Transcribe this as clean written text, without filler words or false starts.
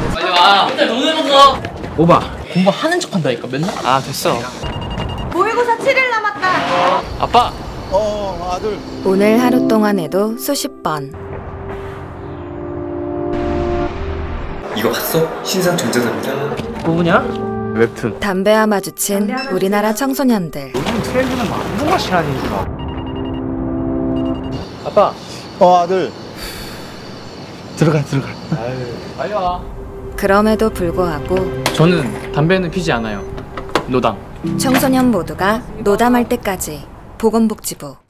빨리 와. 맨날 노는 거. 오바. 공부하는 척 한다니까 맨날. 아 됐어. 모의고사 7일 남았다. 아빠. 아들. 오늘 하루 동안에도 수십 번. 이거 봤어? 신상 전자담이다. 뭐냐? 웹툰. 담배와 마주친 우리나라 청소년들. 요즘 트렌드는 막무가 시간이니까. 아빠. 아들. 들어가. 아유, 빨리 와. 그럼에도 불구하고 저는 담배는 피지 않아요. 노담. 청소년 모두가 노담할 때까지 보건복지부